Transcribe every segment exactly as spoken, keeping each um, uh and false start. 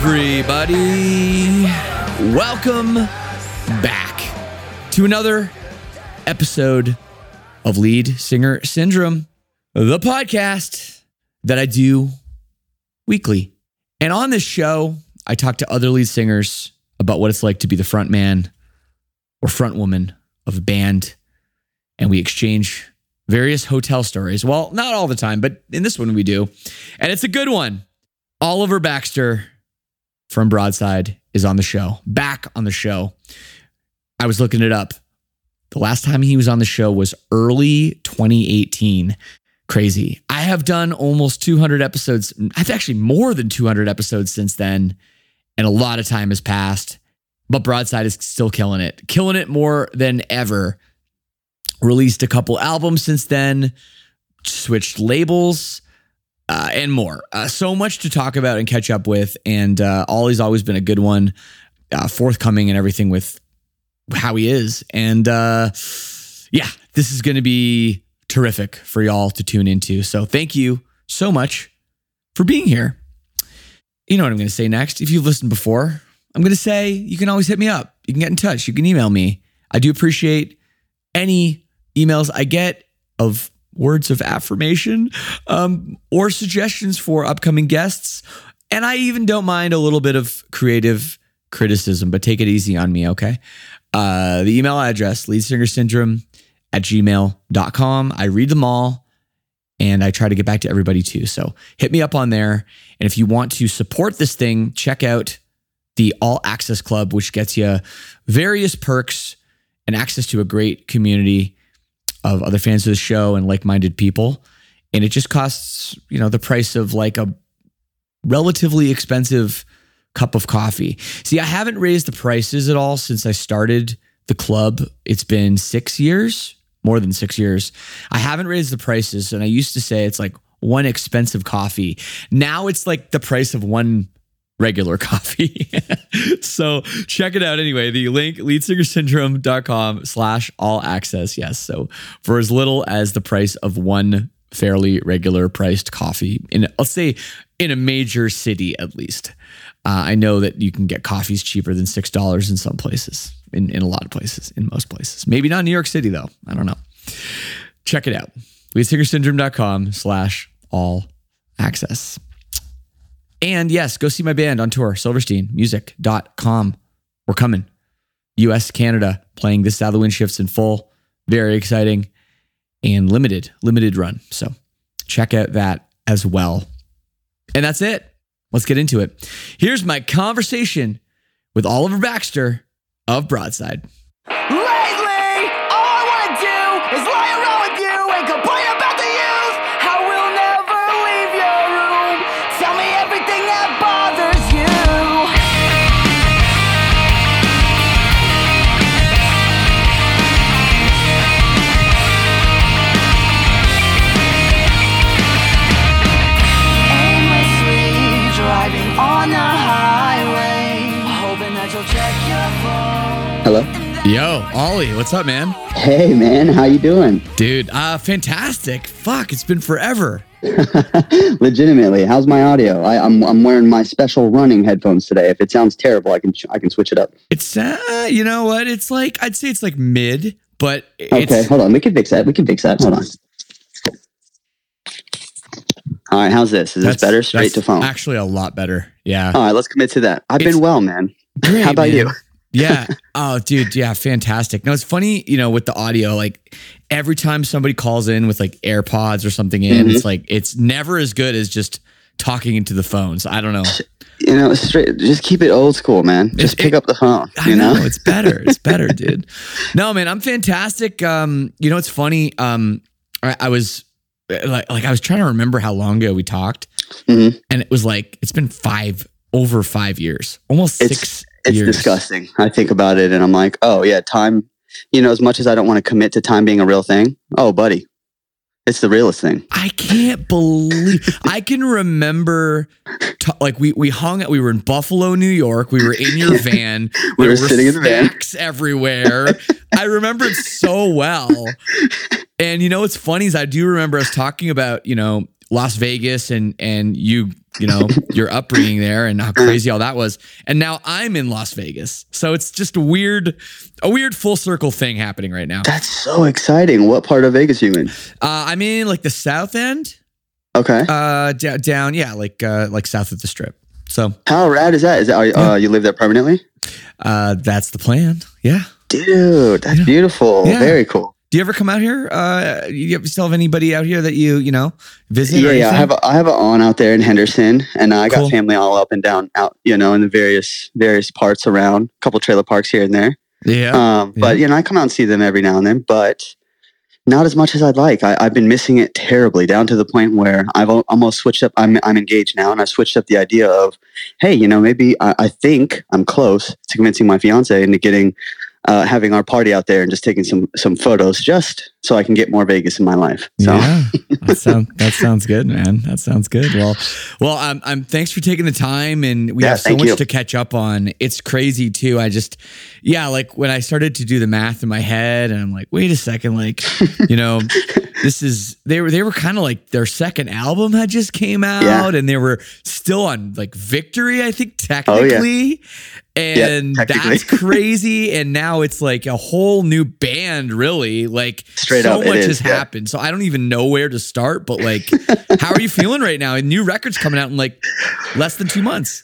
everybody. Welcome back to another episode of Lead Singer Syndrome, the podcast that I do weekly. And on this show, I talk to other lead singers about what it's like to be the front man or front woman of a band. And we exchange various hotel stories. Well, not all the time, but in this one we do. And it's a good one. Oliver Baxter from Broadside is on the show, back on the show. I was looking it up. The last time he was on the show was early twenty eighteen. Crazy. I have done almost two hundred episodes. I've actually more than two hundred episodes since then. And a lot of time has passed. But Broadside is still killing it. Killing it more than ever. Released a couple albums since then. Switched labels. Uh, and more. Uh, so much to talk about and catch up with. And uh, Ollie's always been a good one. Uh, forthcoming and everything with how he is. And uh, yeah, this is going to be terrific for y'all to tune into. So thank you so much for being here. You know what I'm going to say next. If you've listened before, I'm going to say you can always hit me up. You can get in touch. You can email me. I do appreciate any emails I get of words of affirmation um, or suggestions for upcoming guests. And I even don't mind a little bit of creative criticism, but take it easy on me, okay? Uh, the email address, leadsingersyndrome at gmail dot com. I read them all and I try to get back to everybody too. So hit me up on there. And if you want to support this thing, check out the All Access Club, which gets you various perks and access to a great community of other fans of the show and like-minded people. And it just costs, you know, the price of like a relatively expensive cup of coffee. See, I haven't raised the prices at all since I started the club. It's been six years, more than six years. I haven't raised the prices. And I used to say it's like one expensive coffee. Now it's like the price of one regular coffee. So check it out anyway. The link, leadsingersyndrome.com slash all access. Yes. So for as little as the price of one fairly regular priced coffee in, let's say in a major city, at least. Uh, I know that you can get coffees cheaper than six dollars in some places, in, in a lot of places, in most places. Maybe not New York City though. I don't know. Check it out. leadsingersyndrome.com slash all access. And yes, go see my band on tour, silverstein music dot com. We're coming. U S, Canada, playing This Is How the Wind Shifts in full. Very exciting and limited, limited run. So check out that as well. And that's it. Let's get into it. Here's my conversation with Oliver Baxter of Broadside. Lately, all I want to do is lie around with you and complain about the youth. How we'll never leave your room. Tell me everything that bothers you. Aimlessly driving on the highway, hoping that you'll check your phone. Hello? Yo, Ollie, what's up, man? Hey, man. How you doing? Dude, uh, fantastic. Fuck, it's been forever. Legitimately. How's my audio? I, I'm I'm wearing my special running headphones today. If it sounds terrible, I can I can switch it up. It's, uh, you know what? It's like, I'd say it's like mid, but it's... Okay, hold on. We can fix that. We can fix that. Hold on. All right, how's this? Is this better? Straight to phone. Actually a lot better. Yeah. All right, let's commit to that. I've It's been well, man. Great, How about man. you? Yeah. Oh, dude. Yeah. Fantastic. Now it's funny, you know, with the audio, like every time somebody calls in with like AirPods or something in, Mhm. it's like, it's never as good as just talking into the phones. I don't know. You know, straight. Just keep it old school, man. Just It's- pick it- up the phone. I You know, know it's better. It's better, dude. No, man, I'm fantastic. Um, you know, it's funny. Um, I, I was like, like I was trying to remember how long ago we talked, Mhm. and it was like, it's been five, over five years, almost It's- six It's years. disgusting. I think about it and I'm like, oh yeah, time. You know, as much as I don't want to commit to time being a real thing, oh buddy, it's the realest thing. I can't believe I can remember t- like we we hung out, we were in Buffalo, New York. We were in your van. We There were sitting in the van. snacks everywhere. I remember it so well. And you know what's funny is I do remember us talking about, you know, Las Vegas and and you you know, your upbringing there and how crazy all that was. And now I'm in Las Vegas. So it's just a weird, a weird full circle thing happening right now. That's so exciting. What part of Vegas are you in? Uh, I'm in like the South End. Okay. Uh, d- down, yeah, like uh, like south of the Strip. So how rad is that? Is that, are, yeah. uh, you live there permanently? Uh, that's the plan. Yeah. Dude, that's yeah. beautiful. Yeah. Very cool. Do you ever come out here? Uh, you still have anybody out here that you, you know, visit? Yeah, or yeah. I have a, I have an aunt out there in Henderson, and I got Cool. family all up and down out, you know, in the various various parts around. A couple trailer parks here and there. Yeah. Um, yeah. But you know, I come out and see them every now and then, but not as much as I'd like. I, I've been missing it terribly, down to the point where I've al- almost switched up. I'm I'm engaged now, and I switched up the idea of, hey, you know, maybe I, I think I'm close to convincing my fiance into getting. Uh, having our party out there and just taking some some photos just so I can get more Vegas in my life. So yeah, that sounds that sounds good, man. That sounds good. Well, well, I'm I'm thanks for taking the time, and we Yeah, have so thank much you. to catch up on. It's crazy too. I just, yeah, like when I started to do the math in my head, and I'm like, wait a second, like, you know, this is they were they were kind of like their second album had just came out, Yeah. and they were still on like Victory, I think Oh, yeah. technically. And Yeah, technically. that's crazy. And now it's like a whole new band, really. Like Straight so up, it much is, has yeah. happened. So I don't even know where to start. But like, how are you feeling right now? And new records coming out in like less than two months.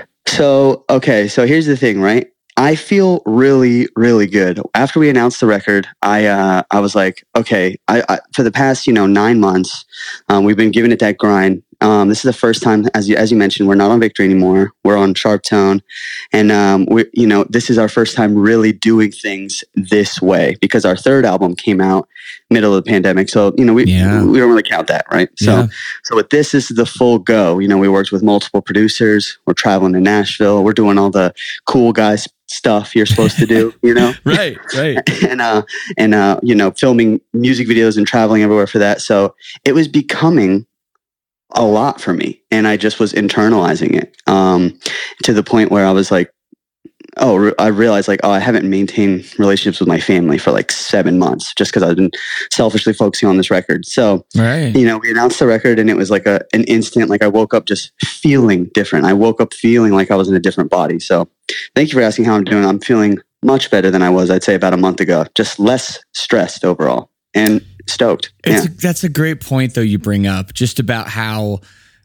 So, okay. So here's the thing, right? I feel really, really good. After we announced the record, I uh, I was like, okay, I, I for the past, you know, nine months, um, we've been giving it that grind. Um, this is the first time, as you as you mentioned, we're not on Victory anymore. We're on Sharp Tone, and um, we, you know, this is our first time really doing things this way because our third album came out middle of the pandemic. So you know, we Yeah. we don't really count that, right? So Yeah. so with this, this is the full go. You know, we worked with multiple producers. We're traveling to Nashville. We're doing all the cool guys stuff you're supposed to do. You know, Right, right. and uh, and uh, you know, filming music videos and traveling everywhere for that. So it was becoming a lot for me, and I just was internalizing it um, to the point where I was like, oh, re- I realized like, oh, I haven't maintained relationships with my family for like seven months just because I've been selfishly focusing on this record. So, Right. you know, we announced the record, and it was like a an instant, like I woke up just feeling different. I woke up feeling like I was in a different body. So, thank you for asking how I'm doing. I'm feeling much better than I was, I'd say, about a month ago. Just less stressed overall, and stoked. It's Yeah. a, that's a great point though you bring up just about how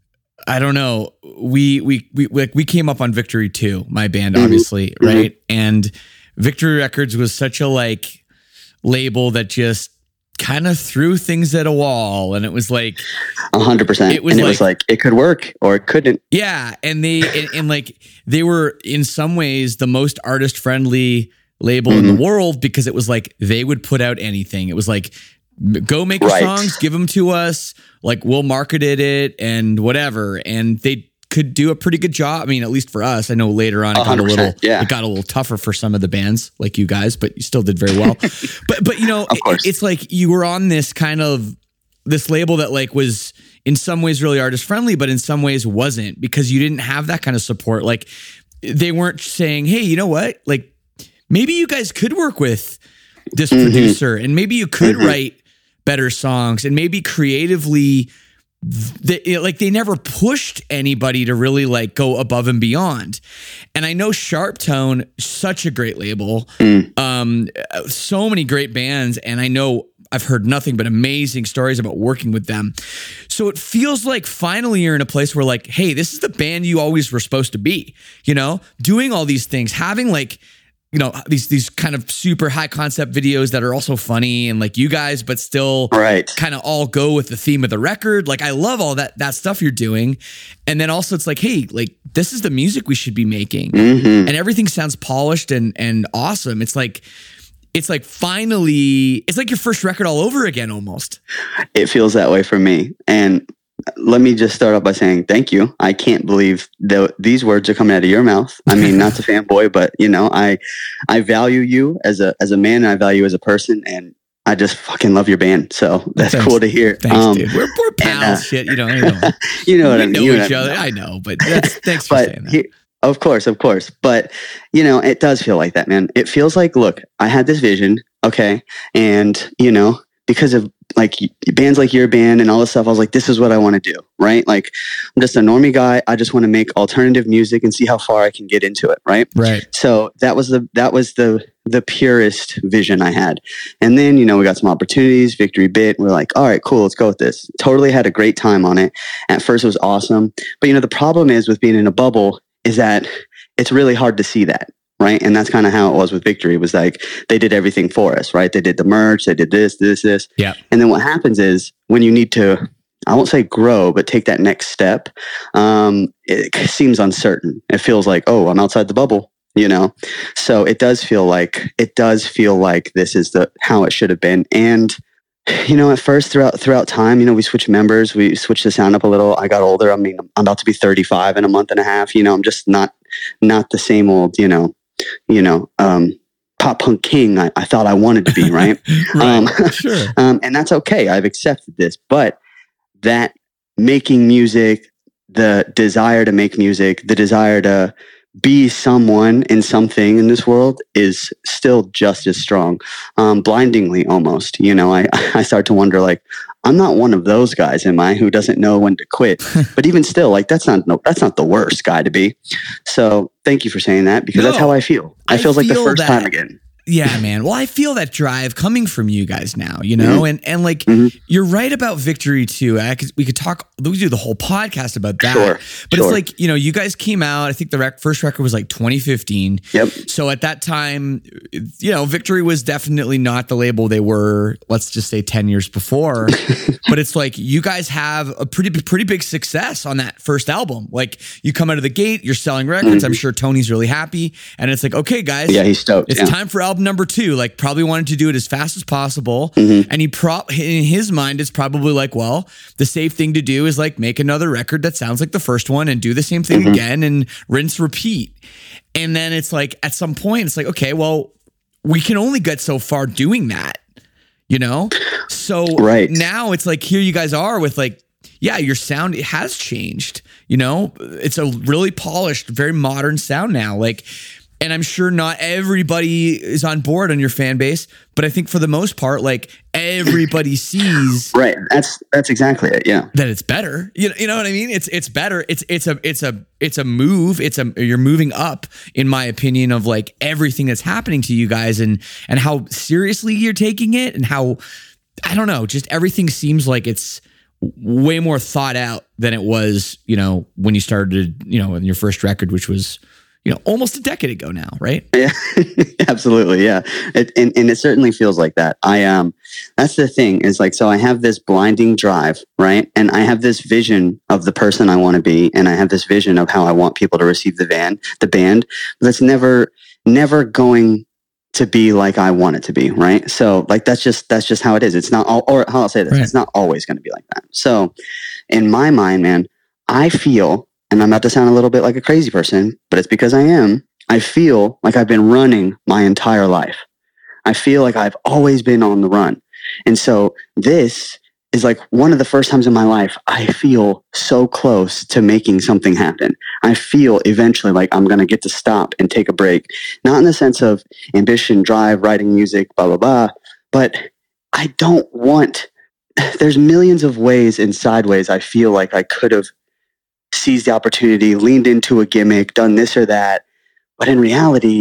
I don't know we we we like we came up on Victory too, my band Mhm. obviously, Mhm. right? And Victory Records was such a like label that just kind of threw things at a wall, and it was like A hundred percent. It was and it was like- like, it could work or it couldn't. yeah, and they and, and like they were in some ways the most artist friendly label in Mhm. the world because it was like they would put out anything. It was like m- go make your Right. songs, give them to us, like we'll market it and whatever. And they could do a pretty good job. I mean, at least for us. I know later on it got a one hundred little percent, yeah. it got a little tougher for some of the bands like you guys, but you still did very well. but but you know, Of course. it- it's like you were on this kind of this label that like was in some ways really artist friendly, but in some ways wasn't because you didn't have that kind of support. Like they weren't saying, hey, you know what? Like maybe you guys could work with this Mhm. producer and maybe you could Mhm. write better songs and maybe creatively they, like they never pushed anybody to really like go above and beyond. And I know Sharp Tone, such a great label, Mm. um, so many great bands, and I know I've heard nothing but amazing stories about working with them. So it feels like finally you're in a place where like, hey, this is the band you always were supposed to be, you know, doing all these things, having like, you know, these these kind of super high concept videos that are also funny and like you guys, but still Right. kind of all go with the theme of the record. Like I love all that that stuff you're doing. And then also it's like, hey, like this is the music we should be making. Mhm. And everything sounds polished and and awesome. It's like it's like finally it's like your first record all over again almost. It feels that way for me. And let me just start off by saying thank you. I can't believe that these words are coming out of your mouth. I mean, not to fanboy, but you know, I I value you as a as a man, and I value you as a person, and I just fucking love your band. So that's Thanks. cool to hear. Thanks, Um, dude. We're, we're pals, and, uh, shit. You know, you know, you know what we I mean. know You know each what I other. mean. I know, but that's, thanks for But saying that. he- of course, of course. But you know, it does feel like that, man. It feels like, look, I had this vision, okay, and you know, because of like bands like your band and all this stuff, I was like, this is what I want to do, right? Like, I'm just a normie guy. I just want to make alternative music and see how far I can get into it, right? Right. So that was the that was the the purest vision I had. And then, you know, we got some opportunities, Victory Bit. We're like, all right, cool, let's go with this. Totally had a great time on it. At first, it was awesome. But, you know, the problem is with being in a bubble is that it's really hard to see that. Right. And that's kind of how it was with Victory. It was like they did everything for us, right? They did the merch, they did this, this, this. Yeah. And then what happens is when you need to, I won't say grow, but take that next step, um, it seems uncertain. It feels like, oh, I'm outside the bubble, you know? So it does feel like, it does feel like this is the, how it should have been. And, you know, at first throughout, throughout time, you know, we switched members, we switched the sound up a little. I got older. I mean, I'm about to be thirty-five in a month and a half, you know, I'm just not, not the same old, you know, you know, um, pop punk king I, I thought I wanted to be, right? Right. Um, Sure. um, and that's okay. I've accepted this, but that making music, the desire to make music, the desire to be someone in something in this world is still just as strong, um, blindingly almost. You know, I, I start to wonder, like, I'm not one of those guys, am I, who doesn't know when to quit? But even still, like, that's not no, that's not the worst guy to be. So thank you for saying that, because No, that's how I feel. I, I feels like the feel first that. time again. Yeah, man. Well, I feel that drive coming from you guys now, you know, Mm-hmm. and, and like, Mhm. you're right about Victory too. I could, we could talk, we could do the whole podcast about that, Sure, but sure. it's like, you know, you guys came out, I think the rec- first record was like twenty fifteen. Yep. So at that time, you know, Victory was definitely not the label they were, let's just say ten years before, but it's like, you guys have a pretty, pretty big success on that first album. Like, you come out of the gate, you're selling records. I'm sure Tony's really happy. And it's like, okay, guys, Yeah, he's stoked. it's yeah. time for album number two. Like, probably wanted to do it as fast as possible. Mm-hmm. And he prop in his mind, it's probably like, well, the safe thing to do is like make another record that sounds like the first one and do the same thing Mm-hmm. again and rinse, repeat. And then it's like, at some point, it's like, okay, well, we can only get so far doing that, you know? So Right. now it's like, here you guys are with like, yeah, your sound it has changed, you know? It's a really polished, very modern sound now. Like, and I'm sure not everybody is on board on your fan base, but I think for the most part, like, everybody sees Right. That's that's exactly it. Yeah. that it's better. You know, you know what I mean? It's it's better. It's it's a it's a it's a move. It's a you're moving up, in my opinion, of like everything that's happening to you guys and and how seriously you're taking it and how, I don't know, just everything seems like it's way more thought out than it was, you know, when you started, you know, in your first record, which was, you know, almost a decade ago now, right? Yeah, absolutely. Yeah. It, and, and it certainly feels like that. I, um, that's the thing is like, so I have this blinding drive, right? And I have this vision of the person I want to be. And I have this vision of how I want people to receive the band, the band, but that's never, never going to be like I want it to be. Right. So like, that's just, that's just how it is. It's not all, or how I'll say this, Right. It's not always going to be like that. So in my mind, man, I feel, and I'm about to sound a little bit like a crazy person, but it's because I am. I feel like I've been running my entire life. I feel like I've always been on the run. And so this is like one of the first times in my life I feel so close to making something happen. I feel eventually like I'm going to get to stop and take a break. Not in the sense of ambition, drive, writing music, blah, blah, blah. But I don't want, there's millions of ways and sideways I feel like I could have seized the opportunity, leaned into a gimmick, done this or that. But in reality,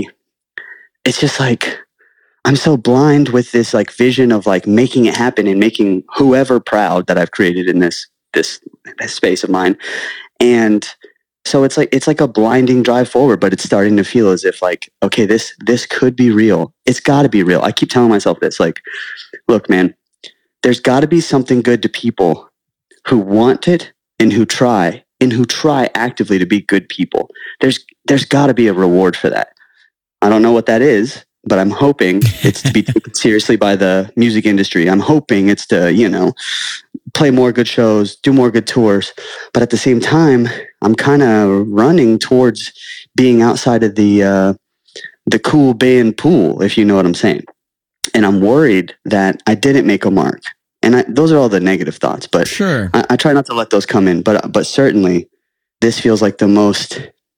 it's just like, I'm so blind with this like vision of like making it happen and making whoever proud that I've created in this, this, this space of mine. And so it's like, it's like a blinding drive forward, but it's starting to feel as if like, okay, this, this could be real. It's gotta be real. I keep telling myself this, like, look, man, there's gotta be something good to people who want it and who try and who try actively to be good people. There's there's got to be a reward for that. I don't know what that is, but I'm hoping it's to be taken seriously by the music industry. I'm hoping it's to, you know, play more good shows, do more good tours. But at the same time, I'm kind of running towards being outside of the uh, the cool band pool, if you know what I'm saying. And I'm worried that I didn't make a mark. And I, those are all the negative thoughts, but Sure. I, I try not to let those come in. But but certainly, this feels like the most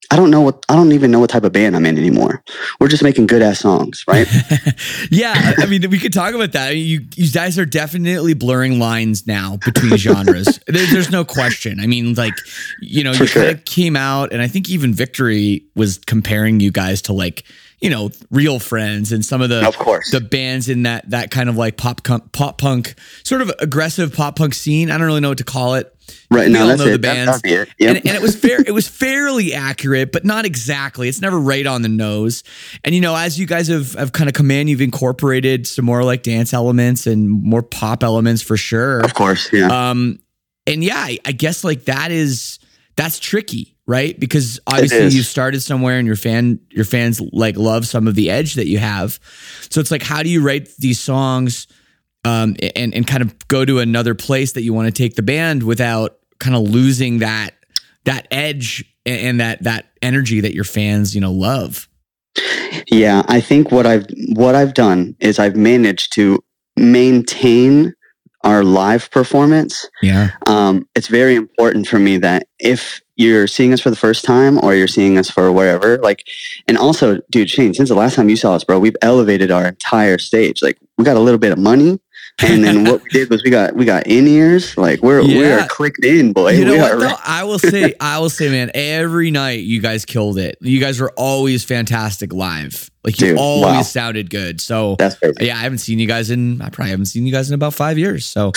I don't know what, I don't even know what type of band I'm in anymore. We're just making good ass songs, right? Yeah. I mean, we could talk about that. You, you guys are definitely blurring lines now between genres. there, there's no question. I mean, like, you know, For you sure. kind of came out, and I think even Victory was comparing you guys to like, you know, Real Friends and some of the, Of course. the bands in that, that kind of like pop, pop punk, sort of aggressive pop punk scene. I don't really know what to call it. Right. We No, all that's know it. the That- bands. that'd be it. Yep. And, and it was fair. It was fairly accurate, but not exactly. It's never right on the nose. And, you know, as you guys have, have kind of come in, you've incorporated some more like dance elements and more pop elements for sure. Of course. Yeah. Um, and yeah, I, I guess like that is, that's tricky, right? Because obviously is. you started somewhere and your fan, your fans like love some of the edge that you have. So it's like, how do you write these songs um, and, and kind of go to another place that you want to take the band without kind of losing that, that edge and, and that, that energy that your fans, you know, love? Yeah, I think what I've what I've done is I've managed to maintain our live performance. Yeah. Um, it's very important for me that if you're seeing us for the first time or you're seeing us for wherever, like, and also, dude, Shane, since the last time you saw us, bro, we've elevated our entire stage. Like, we got a little bit of money. And then what we did was we got we got in ears. Like we're we Yeah. are clicked in, boy. You know we what are though? I will say, I will say, man, every night you guys killed it. You guys were always fantastic live. Like you Dude, always wow. sounded good. So That's crazy. yeah, I haven't seen you guys in, I probably haven't seen you guys in about five years. So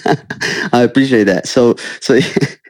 I appreciate that. So so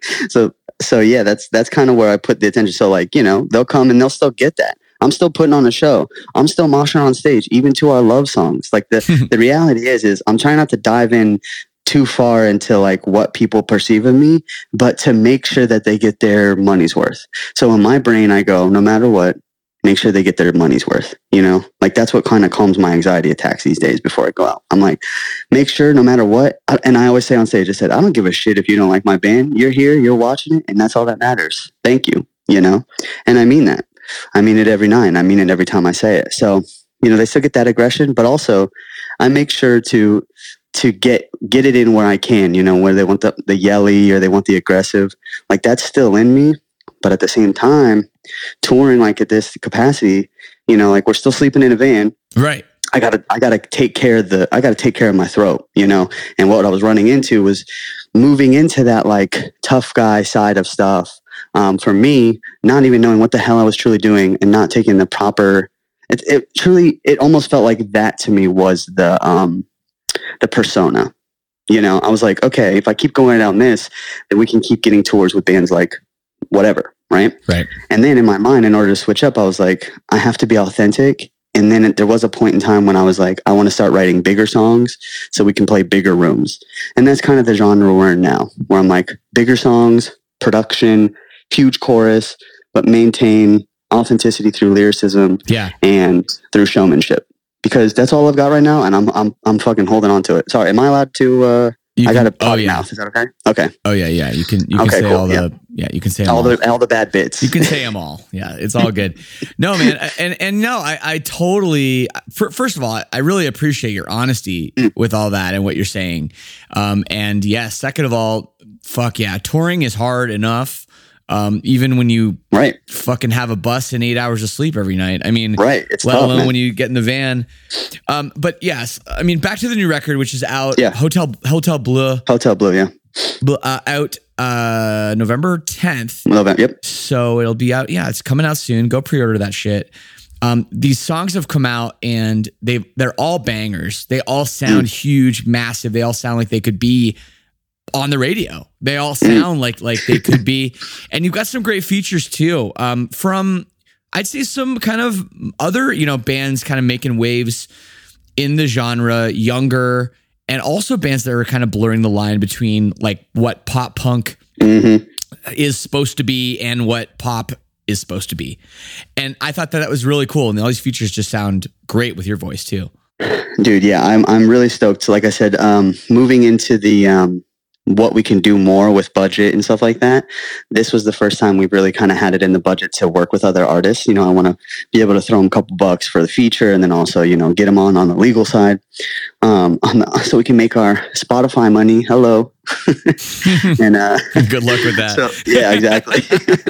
so so yeah, that's that's kind of where I put the attention. So like, you know, they'll come and they'll still get that. I'm still putting on a show. I'm still moshing on stage, even to our love songs. Like the, the reality is, is I'm trying not to dive in too far into like what people perceive of me, but to make sure that they get their money's worth. So in my brain, I go, no matter what, make sure they get their money's worth. You know, like that's what kind of calms my anxiety attacks these days before I go out. I'm like, make sure no matter what. And I always say on stage, I said, I don't give a shit if you don't like my band. You're here, you're watching it, and that's all that matters. Thank you. You know, and I mean that. I mean it every night. I mean it every time I say it. So, you know, they still get that aggression, but also I make sure to to get get it in where I can, you know, where they want the, the yelly or they want the aggressive. Like that's still in me. But at the same time, touring like at this capacity, you know, like we're still sleeping in a van. right. I gotta I gotta take care of the I gotta take care of my throat, you know. And what I was running into was moving into that like tough guy side of stuff. Um, for me, not even knowing what the hell I was truly doing and not taking the proper, it, it truly, it almost felt like that to me was the, um, the persona, you know. I was like, okay, if I keep going down this, then we can keep getting tours with bands like whatever. Right. Right. And then in my mind, in order to switch up, I was like, I have to be authentic. And then it, there was a point in time when I was like, I want to start writing bigger songs so we can play bigger rooms. And that's kind of the genre we're in now, where I'm like, bigger songs, production, huge chorus, but maintain authenticity through lyricism Yeah. and through showmanship. Because that's all I've got right now, and I'm I'm I'm fucking holding on to it. Sorry, am I allowed to? Uh, You I can- got a oh, potty yeah. mouth. Is that okay? Okay. Oh yeah. Yeah. You can, you can Okay, say cool, all the, yeah. yeah, you can say 'em All the all the bad bits. You can say them all. Yeah, it's all good. No, man. And and no, I, I totally, for, first of all, I really appreciate your honesty Mm. with all that and what you're saying. Um, and yes, second of all, fuck yeah, touring is hard enough. Um, even when you right. fucking have a bus and eight hours of sleep every night. I mean, Right. It's let tough, alone man. when you get in the van. Um, but yes, I mean, back to the new record, which is out. Yeah. Hotel Hotel Bleu, Hotel Blue, yeah. Bleu uh, out uh, November tenth. November, yep. So it'll be out. Yeah, it's coming out soon. Go pre-order that shit. Um, these songs have come out and they they're all bangers. They all sound Mm. huge, massive. They all sound like they could be on the radio. They all sound like like they could be. And you've got some great features too. Um, from I'd say some kind of other, you know, bands kind of making waves in the genre, younger, and also bands that are kind of blurring the line between like what pop punk Mm-hmm. is supposed to be and what pop is supposed to be. And I thought that that was really cool. And all these features just sound great with your voice too. Dude, yeah, I'm I'm really stoked. So like I said, um, moving into the um, what we can do more with budget and stuff like that. This was the first time we've really kind of had it in the budget to work with other artists. You know, I want to be able to throw them a couple bucks for the feature, and then also, you know, get them on on the legal side, um, on the, so we can make our Spotify money. Hello, and uh, Good luck with that. so, yeah, exactly.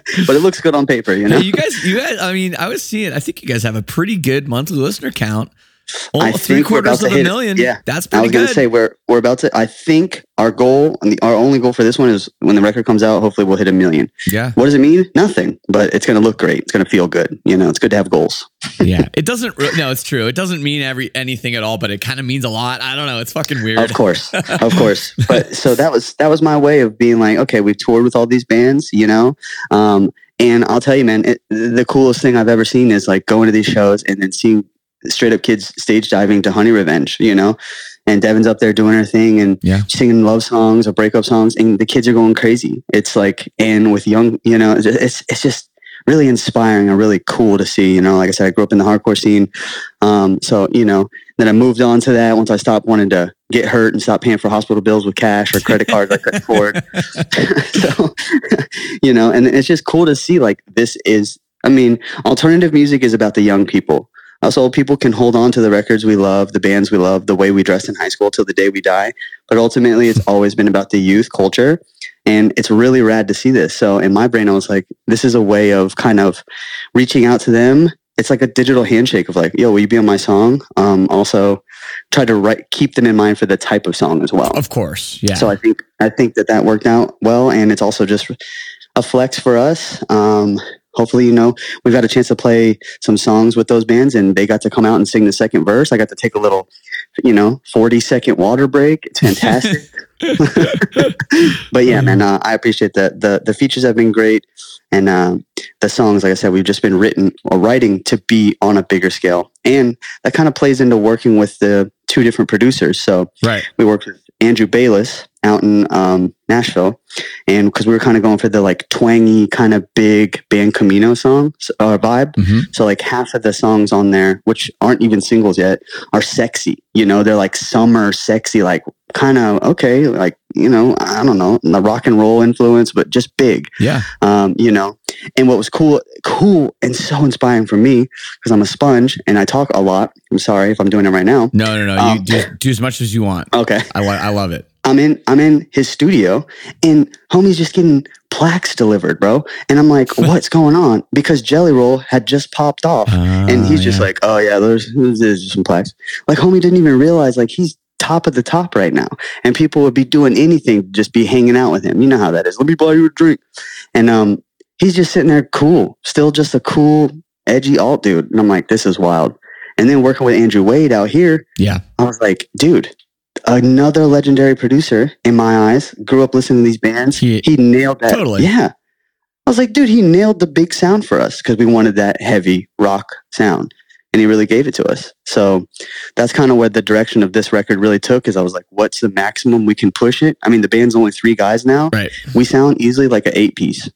but it looks good on paper, you know. Hey, you guys, you guys. I mean, I was seeing. I think you guys have a pretty good monthly listener count. I Almost three think we're quarters about of to a hit it. million. Yeah, that's I pretty was going to good. say we're we're about to. I think our goal, and the, our only goal for this one is when the record comes out. Hopefully, we'll hit a million. Yeah. What does it mean? Nothing, but it's going to look great. It's going to feel good. You know, it's good to have goals. Yeah, it doesn't. re- No, it's true. It doesn't mean every anything at all, but it kind of means a lot. I don't know. It's fucking weird. Of course, of course. But so that was that was my way of being like, okay, we've toured with all these bands, you know. Um, and I'll tell you, man, it, the coolest thing I've ever seen is like going to these shows and then seeing straight up kids stage diving to Honey Revenge, you know, and Devin's up there doing her thing and Yeah. singing love songs or breakup songs, and the kids are going crazy. It's like, and with young, you know, it's it's, it's just really inspiring and really cool to see. You know, like I said, I grew up in the hardcore scene, um, so you know, then I moved on to that once I stopped wanting to get hurt and stop paying for hospital bills with cash or credit cards I couldn't afford. So, you know, and it's just cool to see like this is. I mean, alternative music is about the young people. Us old people can hold on to the records we love, the bands we love, the way we dressed in high school till the day we die. But ultimately, it's always been about the youth culture. And it's really rad to see this. So in my brain, I was like, this is a way of kind of reaching out to them. It's like a digital handshake of like, yo, will you be on my song? Um, also, try to write, keep them in mind for the type of song as well. Of course, yeah. So I think I think that that worked out well. And it's also just a flex for us. Um, Hopefully, you know, we've got a chance to play some songs with those bands and they got to come out and sing the second verse. I got to take a little, you know, forty second water break. It's fantastic. But yeah, man, uh, I appreciate that. The, the features have been great. And uh, the songs, like I said, we've just been written or writing to be on a bigger scale. And that kind of plays into working with the two different producers. So Right. we worked with Andrew Bayless out in um, Nashville, and because we were kind of going for the like twangy kind of big band Camino song uh, vibe. Mhm. So like half of the songs on there, which aren't even singles yet, are sexy. You know, they're like summer sexy, like kind of okay, like you know, I don't know, the rock and roll influence, but just big. Yeah. Um, you know, and what was cool, cool and so inspiring for me because I'm a sponge and I talk a lot. I'm sorry if I'm doing it right now. No, no, no. Um, you do, do as much as you want. Okay. I, lo- I love it. I'm in I'm in his studio and homie's just getting plaques delivered, bro. And I'm like, what's going on? Because Jelly Roll had just popped off. Uh, and he's just yeah. like, oh yeah, there's, there's just some plaques. Like homie didn't even realize like he's top of the top right now. And people would be doing anything to just be hanging out with him. You know how that is. Let me buy you a drink. And um he's just sitting there cool. Still just a cool, edgy alt dude. And I'm like, this is wild. And then working with Andrew Wade out here, Yeah. I was like, dude, another legendary producer in my eyes. Grew up listening to these bands. He- He, nailed that. Totally. Yeah. I was like, dude, he nailed the big sound for us because we wanted that heavy rock sound. And he really gave it to us. So that's kind of where the direction of this record really took is I was like, what's the maximum we can push it? I mean, the band's only three guys now. Right. We sound easily like an eight piece.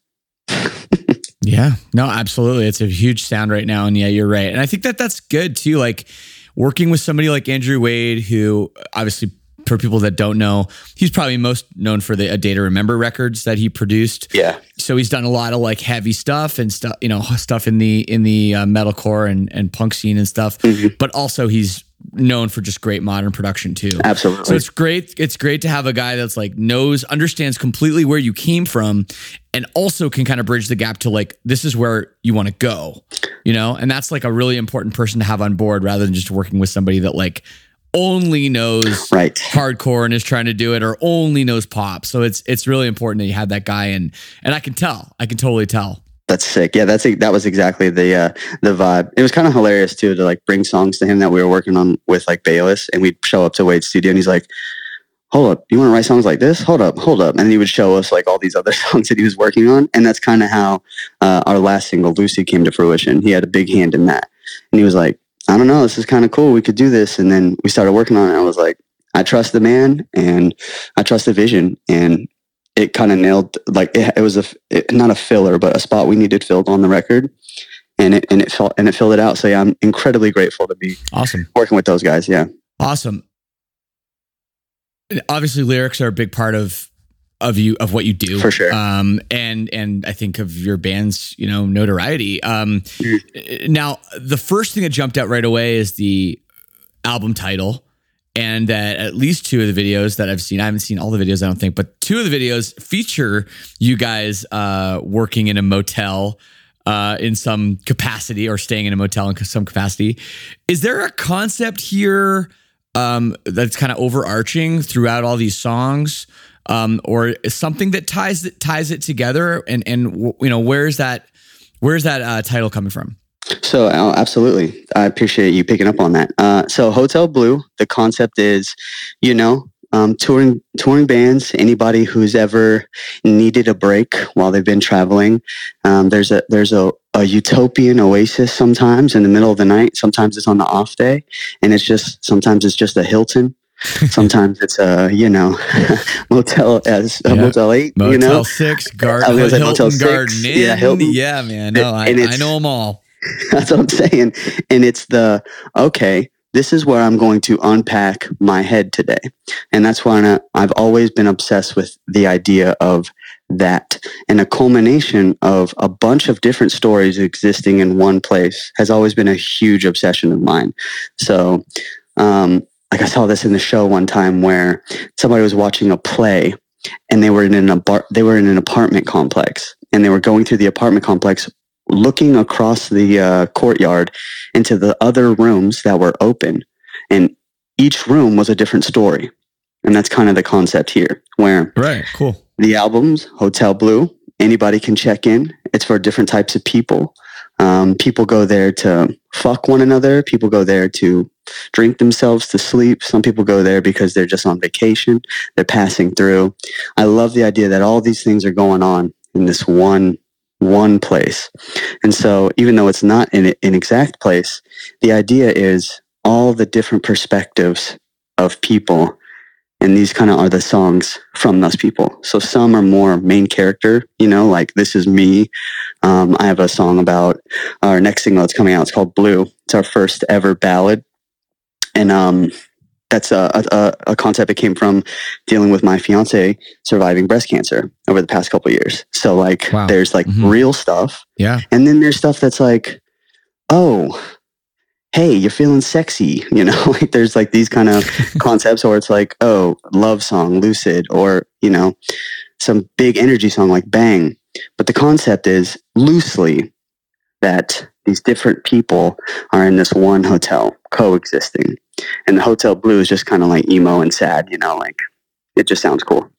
Yeah, no, absolutely. It's a huge sound right now. And yeah, you're right. And I think that that's good too. Like working with somebody like Andrew Wade, who obviously for people that don't know, he's probably most known for the A Day to Remember records that he produced. Yeah. So he's done a lot of like heavy stuff and stuff, you know, stuff in the, in the uh, metalcore and, and punk scene and stuff, Mhm. but also he's known for just great modern production too. Absolutely. So it's great. It's great to have a guy that's like knows, understands completely where you came from and also can kind of bridge the gap to like, this is where you want to go, you know? And that's like a really important person to have on board rather than just working with somebody that like only knows Right. hardcore and is trying to do it or only knows pop. So it's, it's really important that you have that guy. And, and I can tell, I can totally tell. That's sick. Yeah, that's that was exactly the uh, the vibe. It was kind of hilarious too to like bring songs to him that we were working on with like Bayless, and we'd show up to Wade's studio, and he's like, "Hold up, you want to write songs like this? Hold up, hold up," and he would show us like all these other songs that he was working on, and that's kind of how uh, our last single, Lucy, came to fruition. He had a big hand in that, and he was like, "I don't know, this is kind of cool. We could do this," and then we started working on it. I was like, "I trust the man, and I trust the vision," and it kind of nailed, like it, it was a, it, not a filler, but a spot we needed filled on the record. And it, and it felt, and it filled it out. So yeah, I'm incredibly grateful to be Awesome. working with those guys. Yeah. Awesome. And obviously lyrics are a big part of, of you, of what you do. For sure. Um, and, and I think of your band's, you know, notoriety. Um, Mm. now the first thing that jumped out right away is the album title. and that at least two of the videos that I've seen, I haven't seen all the videos, I don't think, but two of the videos feature you guys uh, working in a motel uh, in some capacity, or staying in a motel in some capacity. Is there a concept here um, that's kind of overarching throughout all these songs, um, or something that ties that ties it together? And and you know, where's that where's that uh, title coming from? So uh, absolutely, I appreciate you picking up on that. Uh, so Hotel Blue, the concept is, you know, um, touring touring bands. Anybody who's ever needed a break while they've been traveling, um, there's a there's a, a utopian oasis sometimes in the middle of the night. Sometimes it's on the off day, and it's just sometimes it's just a Hilton. Sometimes it's a you know motel as a yeah. Motel Eight, Motel you know Six, Garden, I was at Hilton Motel Garden Six. Inn. Yeah, Hilton. Yeah, man. No, I, And I it's- know them all. That's what I'm saying. And it's the, okay, this is where I'm going to unpack my head today. And that's why I, I've always been obsessed with the idea of that. And a culmination of a bunch of different stories existing in one place has always been a huge obsession of mine. So, um, like I saw this in the show one time where somebody was watching a play and they were in an, bar- they were in an apartment complex, and they were going through the apartment complex looking across the uh, courtyard into the other rooms that were open, and each room was a different story. And that's kind of the concept here, where Right. Cool. the albums, Hotel Blue, anybody can check in. It's for different types of people. Um, people go there to fuck one another. People go there to drink themselves to sleep. Some people go there because they're just on vacation. They're passing through. I love the idea that all these things are going on in this one one place. And so even though it's not in an exact place, the idea is all the different perspectives of people. And these kind of are the songs from those people. So some are more main character, you know, like This Is Me. Um, I have a song about our next single that's coming out. It's called Blue. It's our first ever ballad. And um, that's a, a, a concept that came from dealing with my fiance surviving breast cancer over the past couple of years. So like, Wow. there's like Mhm. real stuff. Yeah. And then there's stuff that's like, oh, hey, you're feeling sexy. You know, like there's like these kind of concepts, or it's like, oh, love song, Lucid, or, you know, some big energy song like Bang. But the concept is loosely that these different people are in this one hotel coexisting. And the Hotel Blue is just kind of like emo and sad, you know, like it just sounds cool.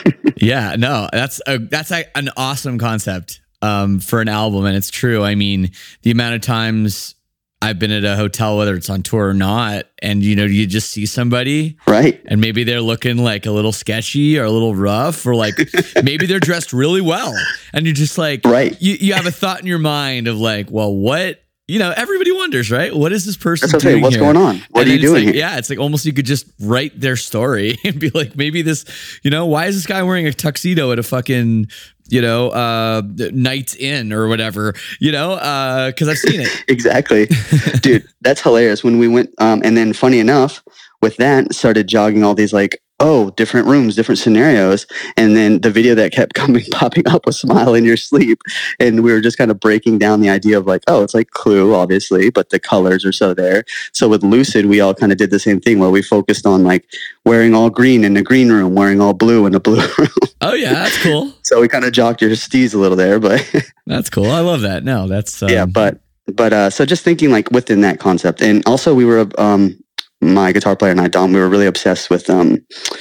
Yeah, no, that's a, that's a, an awesome concept um, for an album, and it's true. I mean, the amount of times I've been at a hotel, whether it's on tour or not, and you know, you just see somebody, Right. and maybe they're looking like a little sketchy or a little rough, or like maybe they're dressed really well, and you're just like, Right. You you have a thought in your mind of like, well, what? You know, everybody wonders, right? What is this person That's okay. doing What's here? going on? What And are you then it's doing like, here? yeah, it's like almost you could just write their story and be like, maybe this, you know, why is this guy wearing a tuxedo at a fucking, you know, uh, Night's Inn or whatever, you know, uh, cause I've seen it. Exactly. Dude, that's hilarious. When we went, um, and then funny enough, with that, started jogging all these like, oh, different rooms, different scenarios. And then the video that kept coming, popping up was Smile in Your Sleep. And we were just kind of breaking down the idea of like, oh, it's like Clue, obviously, but the colors are so there. So with Lucid, we all kind of did the same thing where we focused on like wearing all green in a green room, wearing all blue in a blue room. Oh yeah, that's cool. So we kind of jogged your steez a little there, but That's cool. I love that. No, that's, um, yeah, but, but, uh, so just thinking like within that concept. And also we were, um, my guitar player and I, Dom, we were really obsessed with, um,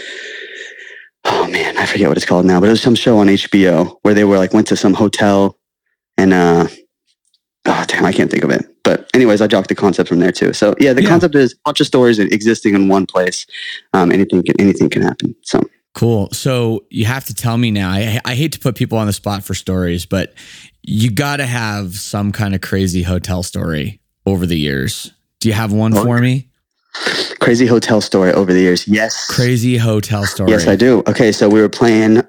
oh man, I forget what it's called now, but it was some show on H B O where they were like, went to some hotel and, uh, oh damn, I can't think of it. But anyways, I jocked the concept from there too. So yeah, the Yeah. concept is a bunch of stories existing in one place. Um, anything can, anything can happen. So cool. So you have to tell me now. I, I hate to put people on the spot for stories, but you got to have some kind of crazy hotel story over the years. Do you have one Oh, for me? crazy hotel story over the years. Yes. Crazy hotel story. Yes, I do. Okay, so we were playing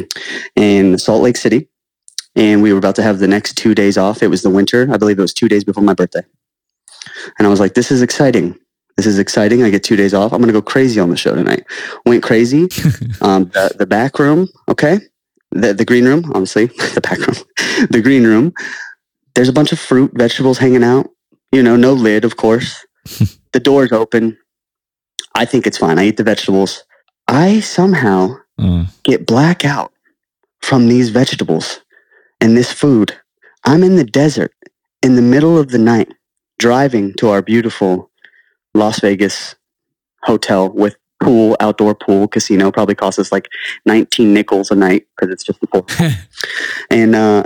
in Salt Lake City, and we were about to have the next two days off. It was the winter. I believe it was two days before my birthday. And I was like, this is exciting. This is exciting. I get two days off. I'm going to go crazy on the show tonight. Went crazy. um, the, the back room, okay? The, the green room, obviously. The back room. The green room. There's a bunch of fruit, vegetables hanging out. You know, no lid, of course. The door's open. I think it's fine. I eat the vegetables. I somehow Uh, get blackout from these vegetables and this food. I'm in the desert in the middle of the night driving to our beautiful Las Vegas hotel with pool, outdoor pool, casino. Probably costs us like nineteen nickels a night because it's just a pool. And uh,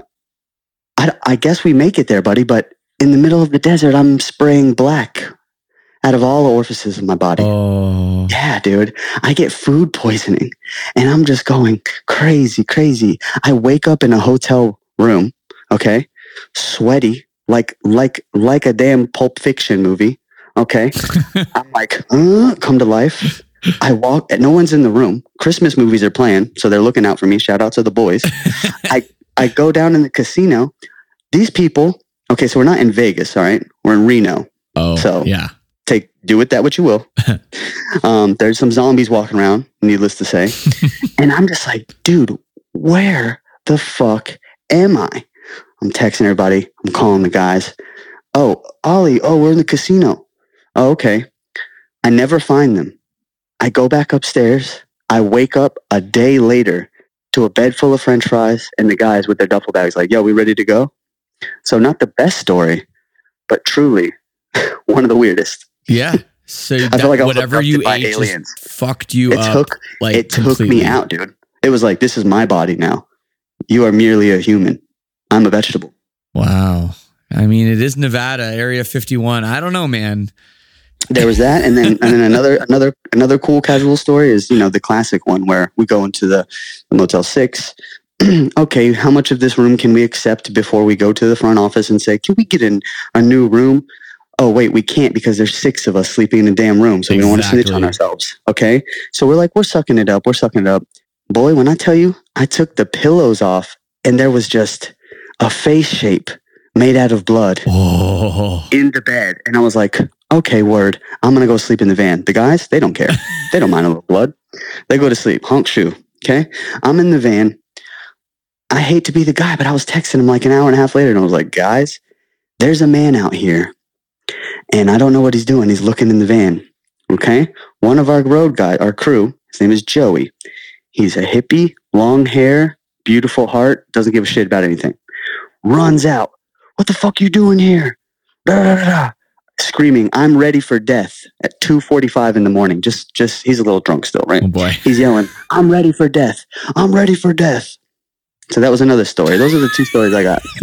I, I guess we make it there, buddy. But in the middle of the desert, I'm spraying black out of all the orifices of my body. oh. Yeah, dude. I get food poisoning and I'm just going crazy, crazy. I wake up in a hotel room, okay? Sweaty, like like like a damn Pulp Fiction movie, okay? I'm like, uh, come to life. I walk, no one's in the room. Christmas movies are playing, so they're looking out for me. Shout out to the boys. I, I go down in the casino. These people, okay, so we're not in Vegas, all right? We're in Reno. Oh, So- yeah. Take do with that what you will. Um, there's some zombies walking around, needless to say. And I'm just like, dude, where the fuck am I? I'm texting everybody. I'm calling the guys. Oh, Ollie, oh, we're in the casino. Oh, okay. I never find them. I go back upstairs. I wake up a day later to a bed full of french fries and the guys with their duffel bags like, yo, we ready to go? So not the best story, but truly one of the weirdest. Yeah. So I that, feel like I was whatever abducted you by ate aliens. just fucked you It up. took like it took completely. me out, dude. It was like, this is my body now. You are merely a human. I'm a vegetable. Wow. I mean, it is Nevada, Area fifty-one. I don't know, man. There was that, and then and then another another another cool casual story is, you know, the classic one where we go into the, the Motel Six. Okay, how much of this room can we accept before we go to the front office and say, can we get in a new room? Oh, wait, we can't because there's six of us sleeping in a damn room, so we don't want to snitch on Exactly. ourselves. Okay, so we're like, we're sucking it up, we're sucking it up. Boy, when I tell you, I took the pillows off, and there was just a face shape made out of blood Oh. in the bed. And I was like, okay, word. I'm going to go sleep in the van. The guys, they don't care. They don't mind a little blood. They go to sleep. Honk shoe. Okay. I'm in the van. I hate to be the guy, but I was texting him like an hour and a half later and I was like, guys, there's a man out here and I don't know what he's doing. He's looking in the van. Okay. One of our road guys, our crew, his name is Joey. He's a hippie, long hair, beautiful heart, doesn't give a shit about anything. Runs out. What the fuck you doing here? Da, da, da, da. Screaming, I'm ready for death at two forty-five in the morning. Just, just, he's a little drunk still, right? Oh, boy. He's yelling, I'm ready for death. I'm ready for death. So that was another story. Those are the two stories I got.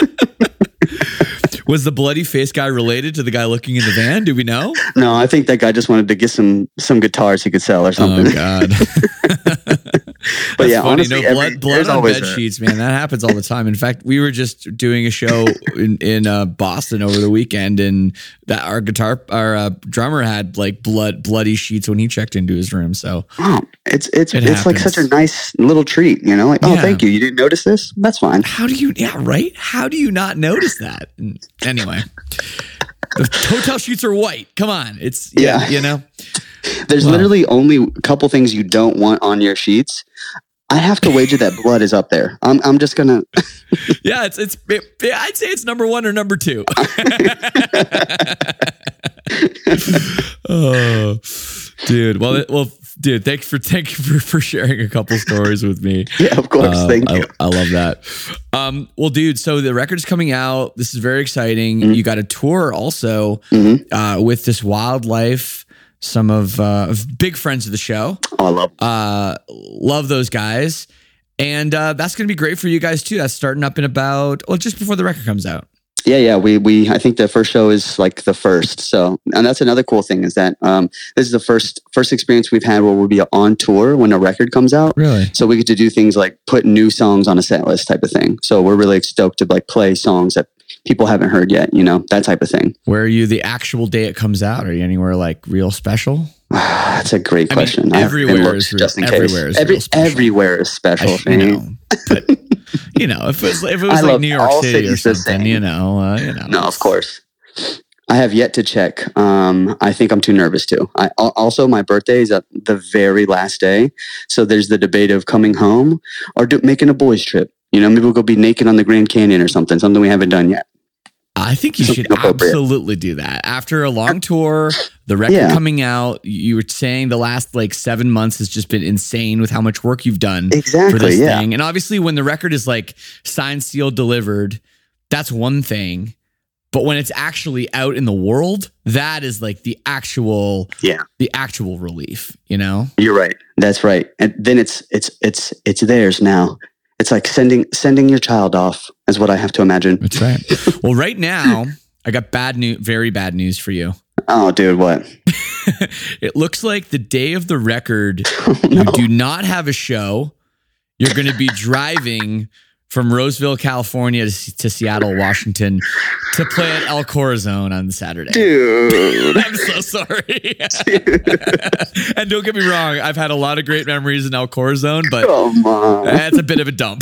Was the bloody face guy related to the guy looking in the van? Do we know? No, I think that guy just wanted to get some some guitars he could sell or something. Oh, God. But yeah, funny. honestly, no, every- blood, blood there's on always bed a- sheets, man. That happens all the time. In fact, we were just doing a show in, in uh, Boston over the weekend, and that our guitar, our uh, drummer had like blood, bloody sheets when he checked into his room. So Oh, it's it's It it's like happens. such a nice little treat, you know? Like, oh, Yeah. thank you. You didn't notice this? That's fine. how do you? Yeah, right. How do you not notice that? And anyway, the hotel sheets are white. Come on, it's yeah, Yeah. you know. There's Wow. literally only a couple things you don't want on your sheets. I have to wager that blood is up there. I'm I'm just gonna. Yeah, it's it's. It, yeah, I'd say it's number one or number two. Oh, dude. Well, it- well, dude. Thanks for thank you for, for sharing a couple stories with me. Yeah, of course. Um, Thank I, you. I love that. Um, well, dude. So the record's coming out. This is very exciting. Mm-hmm. You got a tour also Mhm. uh, with this wildlife. Some of uh, of big friends of the show. Oh, I love. Uh, love those guys. And uh, that's going to be great for you guys too. That's starting up in about, well, just before the record comes out. Yeah, yeah. We we I think the first show is like the first. So, and that's another cool thing is that um, this is the first first experience we've had where we'll be on tour when a record comes out. Really? So we get to do things like put new songs on a set list type of thing. So we're really stoked to like play songs that people haven't heard yet. You know, that type of thing. Where are you the actual day it comes out? Are you anywhere like real special? That's a great I mean, question. I haven't been everywhere looked is real- just in case. everywhere is Every, real special. everywhere is special. I, for you me. know, but you know, if it was if it was I like love New York all City or cities the something, same. you know, uh, you know. No, of course. I have yet to check. Um, I think I'm too nervous to. I, al- also, my birthday is at the very last day. So there's the debate of coming home or do, making a boys trip. You know, maybe we'll go be naked on the Grand Canyon or something, something we haven't done yet. I think you should Something appropriate. absolutely do that. After a long tour, the record Yeah. coming out, you were saying the last like seven months has just been insane with how much work you've done for Exactly, this yeah. thing. And obviously when the record is like signed, sealed, delivered, that's one thing. But when it's actually out in the world, that is like the actual, Yeah. the actual relief, you know? You're right. That's right. And then it's it's it's it's theirs now. It's like sending sending your child off is what I have to imagine. That's right. Well, right now, I got bad news, very bad news for you. Oh, dude, what? It looks like the day of the record, Oh, you do not have a show. You're going to be driving from Roseville, California to, to Seattle, Washington to play at El Corazon on Saturday. Dude. I'm so sorry. And don't get me wrong, I've had a lot of great memories in El Corazon, but Come on. that's a bit of a dump.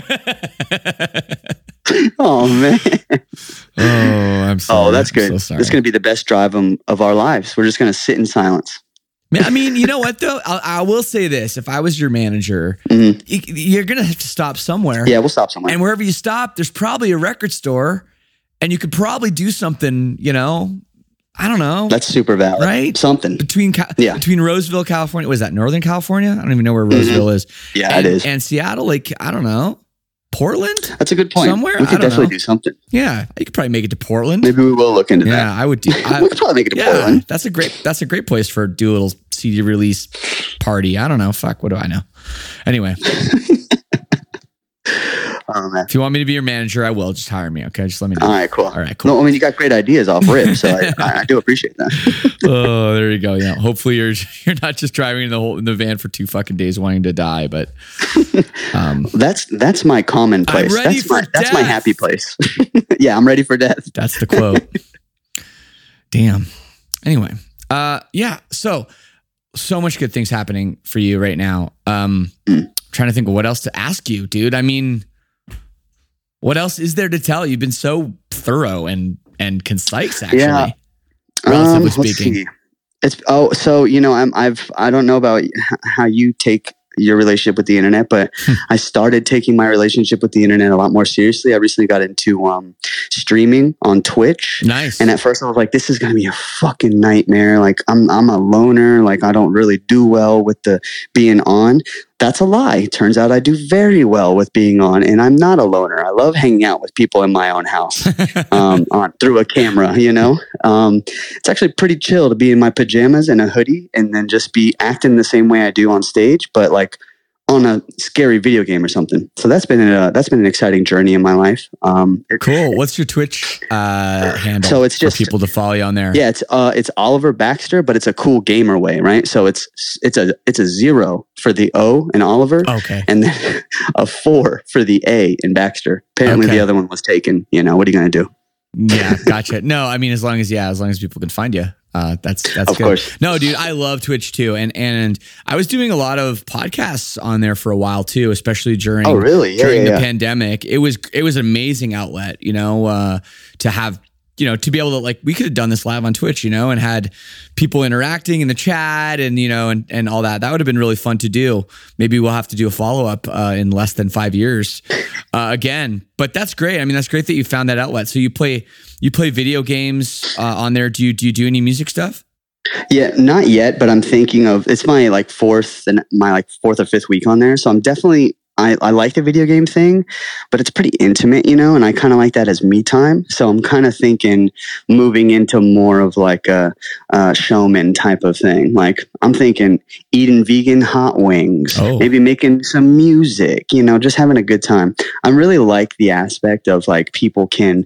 Oh, man. Oh, I'm sorry. Oh, that's good. I'm so sorry. It's going to be the best drive um, of our lives. We're just going to sit in silence. Man, I mean, you know what though? I, I will say this: if I was your manager, Mhm. you, you're gonna have to stop somewhere. Yeah, we'll stop somewhere. And wherever you stop, there's probably a record store, and you could probably do something. You know, I don't know. That's super valid. Right? Something. between Ca- Yeah. between Roseville, California. Was that Northern California? I don't even know where Roseville is. Yeah, and, it is. And Seattle, like I don't know, Portland. That's a good point. somewhere? We I could don't definitely know. do something. Yeah, you could probably make it to Portland. Maybe we will look into Yeah, that. I would do. I, we could probably make it to yeah, Portland. that's a great. That's a great place for do a little C D release party. I don't know. Fuck. What do I know? Anyway, Oh, man. if you want me to be your manager, I will. Just hire me. Okay. Just let me know. All right, cool. All right, cool. No, I mean, you got great ideas off rip, so I, I, I do appreciate that. Oh, there you go. Yeah. Hopefully you're you're not just driving in the whole in the van for two fucking days wanting to die, but um, That's that's my common place. ready That's my for that's my death. happy place. Yeah, I'm ready for death. that's the quote. Damn. Anyway, uh, yeah. So so much good things happening for you right now. Um, Mm. trying to think of what else to ask you, dude. I mean, what else is there to tell? You've been so thorough and and concise, actually. Yeah. Relatively Um, let's speaking. see. It's oh, so you know, I'm I've I don't know about h- how you take your relationship with the internet, but Hmm. I started taking my relationship with the internet a lot more seriously. I recently got into um, streaming on Twitch. Nice. And at first I was like, this is going to be a fucking nightmare. Like I'm, I'm a loner. Like I don't really do well with the being on. That's a lie. Turns out I do very well with being on, and I'm not a loner. I love hanging out with people in my own house, um, on through a camera, you know? Um, it's actually pretty chill to be in my pajamas and a hoodie and then just be acting the same way I do on stage, but like on a scary video game or something. So that's been a, that's been an exciting journey in my life. Um, it- Cool. What's your Twitch uh, handle? So it's just- for people to follow you on there. Yeah, it's uh, it's Oliver Baxter, but it's a cool gamer way, right? So it's it's a it's a zero for the O in Oliver, Okay. and then a four for the A in Baxter. Apparently, Okay. the other one was taken. You know, what are you gonna do? Yeah, gotcha. No, I mean, as long as yeah, as long as people can find you, uh, that's that's Of good. course. No, dude, I love Twitch too, and and I was doing a lot of podcasts on there for a while too, especially during Oh, really? Yeah, during yeah, the yeah. pandemic. It was it was an amazing outlet, you know, uh, to have. You know, to be able to like, we could have done this live on Twitch, you know, and had people interacting in the chat and, you know, and, and all that. That would have been really fun to do. Maybe we'll have to do a follow up uh, in less than five years uh, again. But that's great. I mean, that's great that you found that outlet. So you play, you play video games uh, on there. Do you, do you do any music stuff? Yeah, not yet, but I'm thinking of. It's my like fourth and my like fourth or fifth week on there, so I'm definitely. I, I like the video game thing, but it's pretty intimate, you know, and I kind of like that as me time. So I'm kind of thinking moving into more of like a, a showman type of thing. Like I'm thinking eating vegan hot wings, Oh. maybe making some music, you know, just having a good time. I really like the aspect of like people can.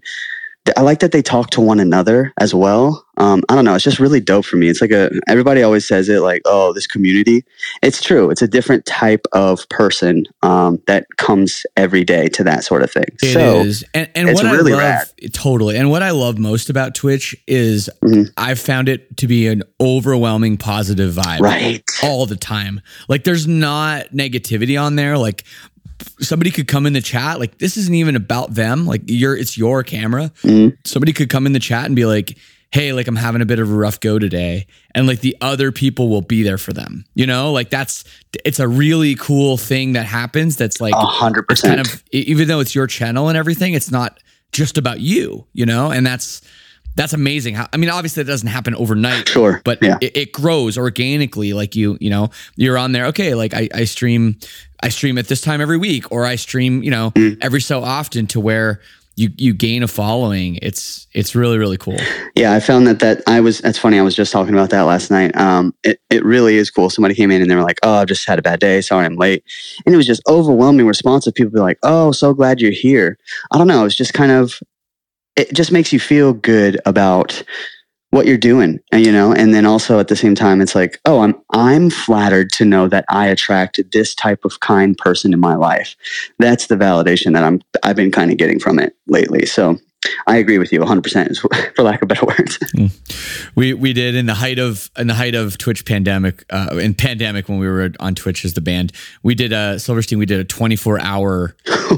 I like that they talk to one another as well. Um, I don't know. It's just really dope for me. It's like a, everybody always says it like, oh, this community. It's true. It's a different type of person um, that comes every day to that sort of thing. It so is. And, and it's what really I love, rad. totally. And what I love most about Twitch is Mhm. I've found it to be an overwhelming positive vibe. right. All the time. Like there's not negativity on there. Like somebody could come in the chat. Like this isn't even about them. Like you're, it's your camera. Mhm. Somebody could come in the chat and be like, hey, like I'm having a bit of a rough go today. And like the other people will be there for them. You know, like that's, it's a really cool thing that happens. That's like, A hundred it's kind percent. of, e- even though it's your channel and everything, it's not just about you, you know, and that's that's amazing. How I mean, obviously it doesn't happen overnight, Sure. but Yeah. it, it grows organically. Like you, you know, you're on there. Okay, like I, I stream, I stream at this time every week, or I stream, you know, Mm. every so often to where you you gain a following. It's it's really really cool. Yeah, I found that that I was. That's funny. I was just talking about that last night. Um, it it really is cool. Somebody came in and they were like, "Oh, I've just had a bad day. Sorry, I'm late." And it was just overwhelming response of people be like, "Oh, so glad you're here." I don't know. It's just kind of. It just makes you feel good about what you're doing, and you know. And then also at the same time, it's like, "Oh, I'm I'm flattered to know that I attracted this type of kind person in my life." That's the validation that I'm I've been kind of getting from it lately. So. I agree with you one hundred percent, for lack of better words. We we did in the height of in the height of Twitch pandemic, uh, in pandemic when we were on Twitch as the band. We did a Silverstein. We did a twenty-four hour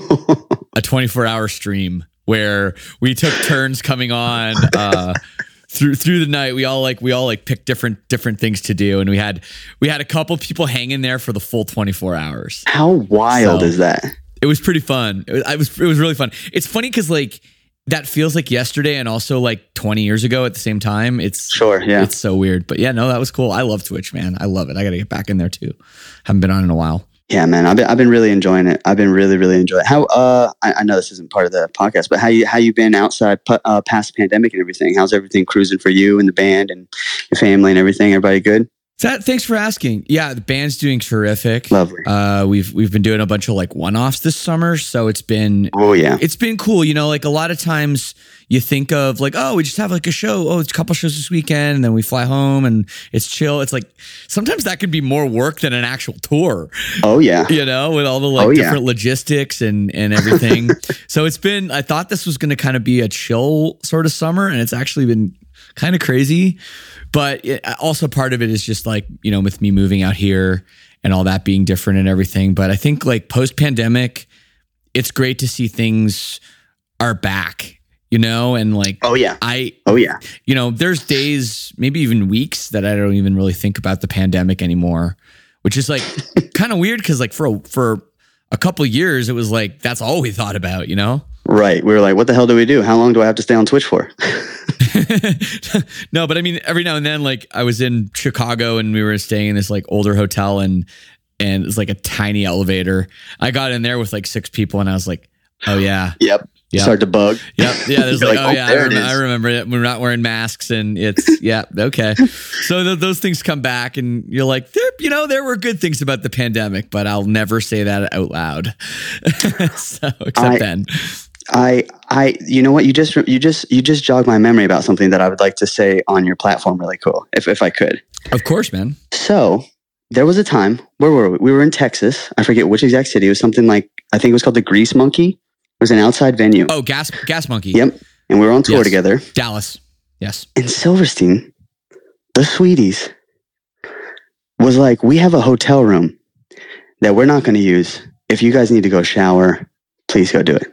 a twenty-four hour stream where we took turns coming on uh, through through the night. We all like we all like picked different different things to do, and we had we had a couple people hanging there for the full twenty-four hours. How wild So, is that? It was pretty fun. It was, I was it was really fun. It's funny because like. That feels like yesterday and also like twenty years ago at the same time. It's Sure, yeah. It's so weird. But yeah, no, that was cool. I love Twitch, man. I love it. I got to get back in there too. Haven't been on in a while. Yeah, man, I've been I've been really enjoying it. I've been really really enjoying it. How uh, I, I know this isn't part of the podcast, but how you how you been outside pu- uh, past the pandemic and everything? How's everything cruising for you and the band and your family and everything? Everybody good? That, thanks for asking. Yeah, the band's doing terrific. Lovely. Uh, we've we've been doing a bunch of like one-offs this summer, so it's been Oh yeah, it's been cool. You know, like a lot of times you think of like, oh, we just have like a show. Oh, it's a couple shows this weekend, and then we fly home and it's chill. It's like sometimes that can be more work than an actual tour. oh yeah. You know, with all the like Oh, yeah. different logistics and and everything. So it's been. I thought this was going to kind of be a chill sort of summer, and it's actually been kind of crazy. But it, also part of it is just like, you know, with me moving out here and all that being different and everything. But I think like post pandemic, it's great to see things are back, you know, and like, Oh yeah. I, Oh yeah. you know, there's days, maybe even weeks that I don't even really think about the pandemic anymore, which is like kind of weird. Cause like for, a, for a couple of years, it was like, that's all we thought about, you know? Right. We were like, what the hell do we do? How long do I have to stay on Twitch for? No, but I mean, every now and then, like I was in Chicago and we were staying in this like older hotel and and it's like a tiny elevator. I got in there with like six people and I was like, oh yeah, Yep. Yep. Start to bug. yep, yeah. There's You're like, like, oh oh, yeah, I, there it rem- is. I remember it. We're not wearing masks and it's yeah, okay. So th- those things come back and you're like, there, you know, there were good things about the pandemic, but I'll never say that out loud. So except I- then. I, I, you know what? You just, you just, you just jogged my memory about something that I would like to say on your platform. Really cool, if if I could. Of course, man. So there was a time where were we? We were in Texas. I forget which exact city. It was something like I think it was called the Grease Monkey. It was an outside venue. Oh, gas gas monkey. Yep. And we were on tour Yes. together. Dallas. Yes. And Silverstein, the Sweeties, was like, we have a hotel room that we're not going to use. If you guys need to go shower, please go do it.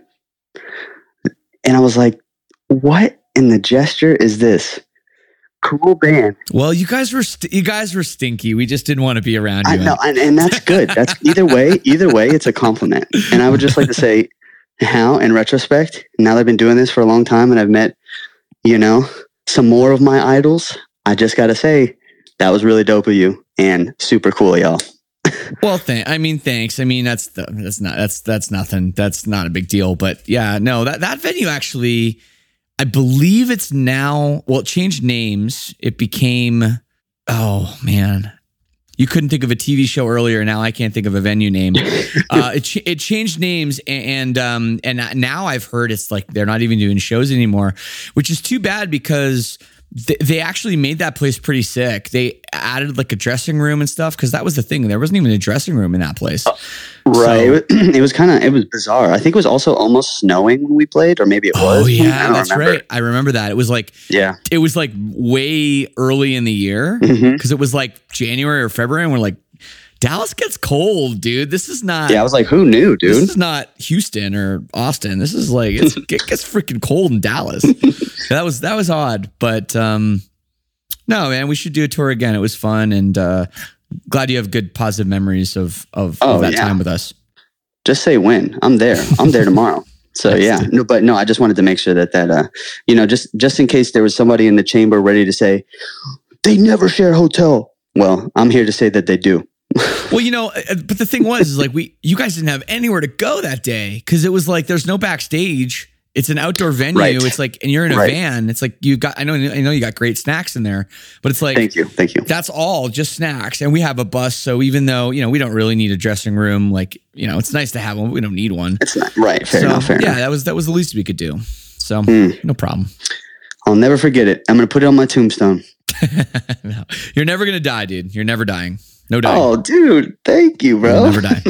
And I was like, what in the gesture is this? Cool band. Well, you guys were st- you guys were stinky. We just didn't want to be around you. I know, and, and that's good. That's either way, either way, it's a compliment. And I would just like to say, how in retrospect, now that I've been doing this for a long time and I've met, you know, some more of my idols, I just got to say, that was really dope of you and super cool, y'all. Well, th- I mean, thanks. I mean, that's the, that's not that's that's nothing. That's not a big deal. But yeah, no, that that venue actually, I believe it's now. Well, it changed names. It became. Oh man, you couldn't think of a T V show earlier. Now I can't think of a venue name. uh, it ch- it changed names, and um and now I've heard it's like they're not even doing shows anymore, which is too bad because. They actually made that place pretty sick. They added like a dressing room and stuff because that was the thing. There wasn't even a dressing room in that place. Right. So- it was, it was kind of, it was bizarre. I think it was also almost snowing when we played, or maybe it was. Oh I yeah, don't that's remember. right. I remember that. It was like Yeah. it was like way early in the year Mhm. because it was like January or February, and we're like, Dallas gets cold, dude. This is not. Yeah. I was like, who knew, This dude? is not Houston or Austin. This is like it's, it gets freaking cold in Dallas. that was that was odd, but um, no, man, we should do a tour again. It was fun, and uh, glad you have good positive memories of of, Oh, of that yeah. time with us. Just say when. I'm there. I'm there tomorrow. So yeah, no, but no, I just wanted to make sure that that uh, you know, just just in case there was somebody in the chamber ready to say they never share hotel. Well, I'm here to say that they do. Well, you know, but the thing was, is like we, you guys didn't have anywhere to go that day because it was like there's no backstage. It's an outdoor venue. Right. It's like, and you're in a Right. van. It's like you got. I know, I know you got great snacks in there, but it's like, Thank you, thank you. that's all just snacks. And we have a bus, so even though you know we don't really need a dressing room, like you know, it's nice to have one. We don't need one. It's not right. Fair so, enough. Fair yeah, enough. that was that was the least we could do. So Mm. no problem. I'll never forget it. I'm gonna put it on my tombstone. No. You're never gonna die, dude. You're never dying. No dying. Oh, dude, thank you, bro. You'll never die.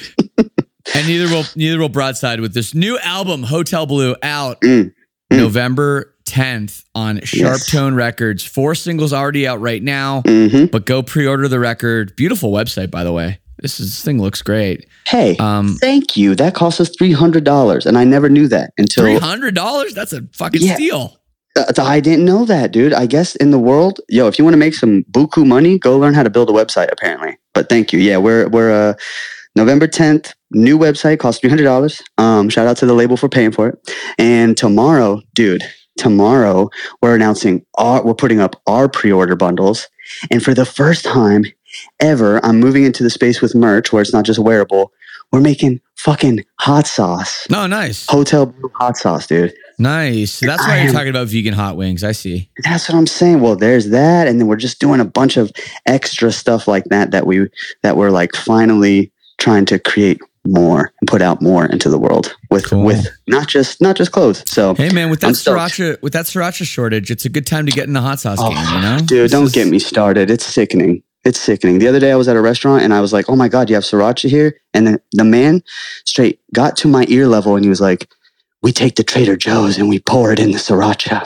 And neither will neither will Broadside with this new album, Hotel Blue, out Mm, mm. November tenth on Sharp Yes. Tone Records. Four singles already out right now, Mhm. but go pre-order the record. Beautiful website, by the way. This is this thing looks great. Hey, Um, thank you. That cost us three hundred dollars, and I never knew that until Three hundred dollars. That's a fucking Yeah. steal. Uh, I didn't know that, dude. I guess in the world, yo, if you want to make some buku money, go learn how to build a website. Apparently, but thank you. Yeah, we're we're uh, November tenth. New website costs three hundred dollars. Um, shout out to the label for paying for it. And tomorrow, dude, tomorrow we're announcing our we're putting up our pre-order bundles, and for the first time ever, I'm moving into the space with merch where it's not just wearable. We're making fucking hot sauce. No, nice, Hotel Blue hot sauce, dude. nice. So that's why I you're am- talking about vegan hot wings. I see. That's what I'm saying. Well, there's that, and then we're just doing a bunch of extra stuff like that that we that we're like finally trying to create more and put out more into the world with Cool. with not just not just clothes. So Hey man, with that I'm stoked. sriracha, with that sriracha shortage, it's a good time to get in the hot sauce Oh, game. You know, dude, This don't is- get me started. It's sickening. It's sickening. The other day I was at a restaurant and I was like, "Oh my god, you have sriracha here?" And then the man straight got to my ear level and he was like, "We take the Trader Joe's and we pour it in the sriracha."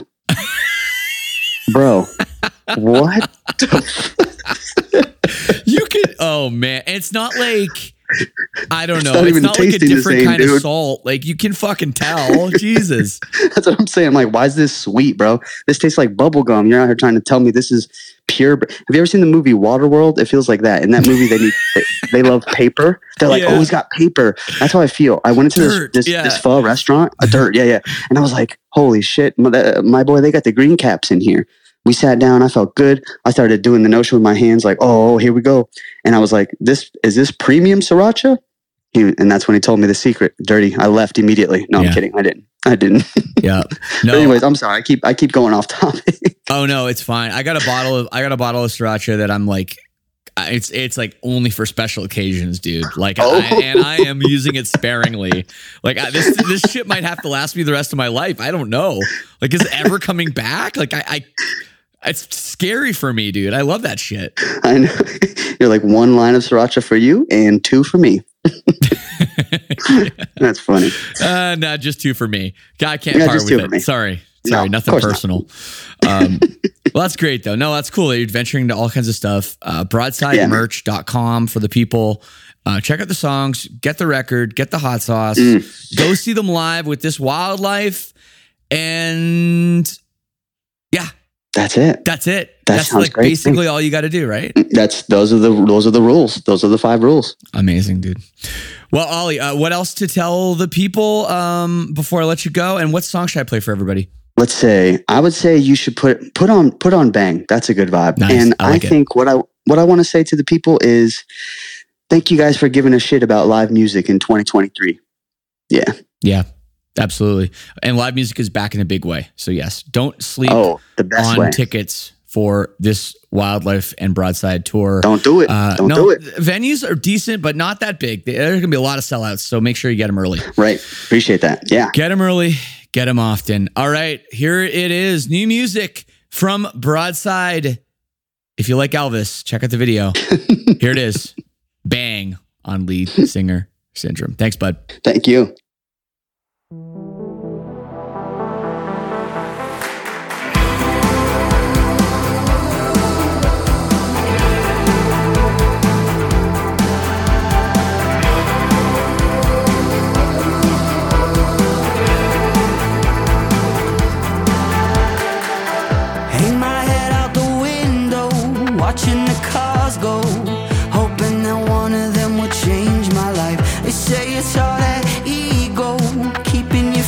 Bro, what? You could. Oh man, it's not like I don't It's know. not It's even not like a tasting the different same, kind of dude. salt. Like you can fucking tell. Jesus. That's what I'm saying. I'm like, why is this sweet, bro? This tastes like bubble gum. You're out here trying to tell me this is pure. Have you ever seen the movie Waterworld? It feels like that. In that movie, they need, they, they love paper. They're like, Yeah. oh, he's got paper. That's how I feel. I went into Dirt, this this, yeah. this pho restaurant, a dirt, yeah, yeah, and I was like, holy shit, my, uh, my boy, they got the green caps in here. We sat down. I felt good. I started doing the notion with my hands, like, oh, here we go. And I was like, this is this premium sriracha? He, and that's when he told me the secret. Dirty. I left immediately. No, Yeah. I'm kidding. I didn't. I didn't. Yeah. But No. anyways, I'm sorry. I keep I keep going off topic. Oh no, it's fine. I got a bottle of I got a bottle of sriracha that I'm like, I- it's it's like only for special occasions, dude. Like, Oh. I, and I am using it sparingly. Like I, this this shit might have to last me the rest of my life. I don't know. Like, is it ever coming back? Like, I, I it's scary for me, dude. I love that shit. I know. You're like one line of sriracha for you and two for me. That's funny. Uh, not just two for me. I can't Yeah, part just with two it. for me. Sorry. No, Sorry, of nothing course not. personal. Um, well, that's great though. No, that's cool. You're venturing to all kinds of stuff. Uh, broadside merch dot com for the people. Uh, check out the songs, get the record, get the hot sauce, Mm. go see them live with this wildlife. And yeah, That's it. that's it. That that's sounds like great. basically all you got to do, right? That's those are the those are the rules. Those are the five rules. Amazing, dude. Well, Ollie, uh, what else to tell the people um, before I let you go? And what song should I play for everybody? Let's say I would say you should put put on put on Bang. That's a good vibe. Nice. And I like I it. think what I what I want to say to the people is thank you guys for giving a shit about live music in twenty twenty-three. Yeah. Yeah, absolutely. And live music is back in a big way. So yes, don't sleep Oh, the best on way. tickets for this Wildlife and Broadside tour. Don't do it. Uh, Don't no, do it. venues are decent, but not that big. There's going to be a lot of sellouts, so make sure you get them early. Right. Appreciate that. Yeah. Get them early, get them often. All right, here it is. New music from Broadside. If you like Elvis, check out the video. Here it is. Bang on Lead Singer Syndrome. Thanks, bud. Thank you. Hang my head out the window, watching the cars go, hoping that one of them will change my life. They say it's all that ego, keeping you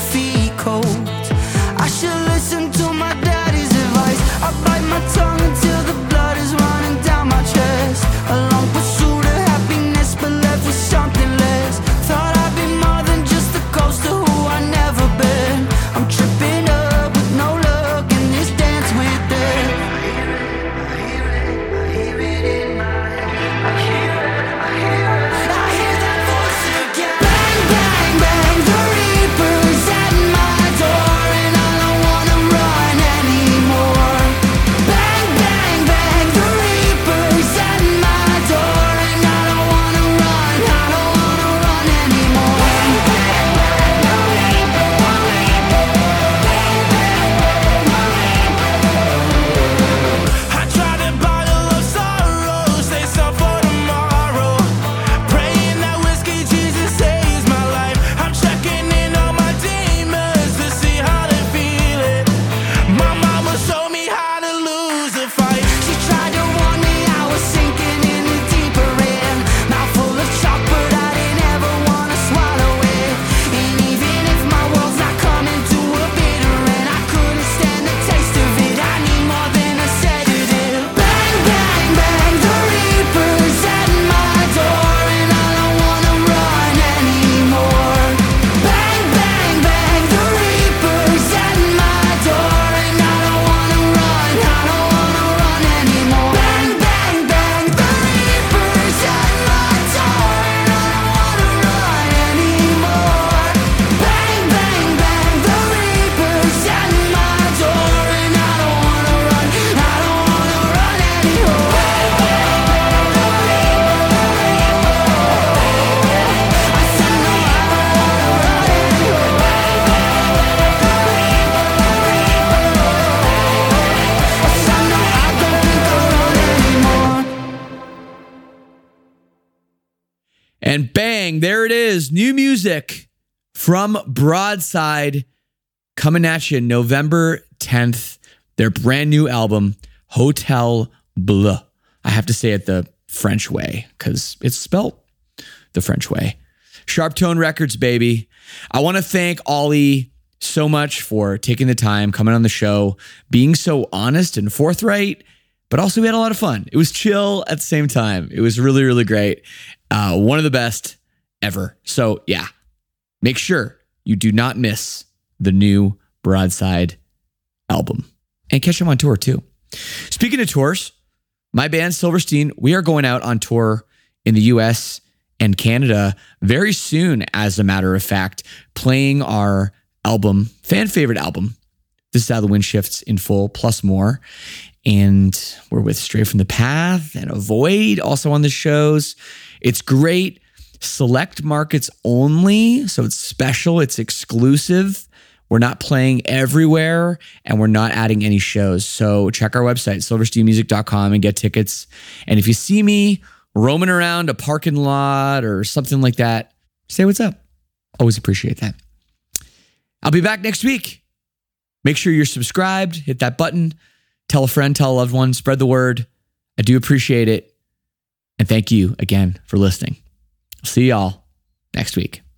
And bang, there it is. New music from Broadside coming at you November tenth. Their brand new album, Hotel Bleu. I have to say it the French way because it's spelt the French way. Sharp Tone Records, baby. I want to thank Ollie so much for taking the time, coming on the show, being so honest and forthright, but also we had a lot of fun. It was chill at the same time. It was really, really great. Uh, one of the best ever. So yeah, make sure you do not miss the new Broadside album. And catch them on tour too. Speaking of tours, my band Silverstein, we are going out on tour in the U S and Canada very soon, as a matter of fact, playing our album, fan favorite album. This is How the Wind Shifts in Full, plus more. And we're with Stray from the Path and Avoid also on the shows. It's great. Select markets only. So it's special. It's exclusive. We're not playing everywhere and we're not adding any shows. So check our website, silverstein music dot com, and get tickets. And if you see me roaming around a parking lot or something like that, say what's up. Always appreciate that. I'll be back next week. Make sure you're subscribed. Hit that button. Tell a friend, tell a loved one, spread the word. I do appreciate it. And thank you again for listening. See y'all next week.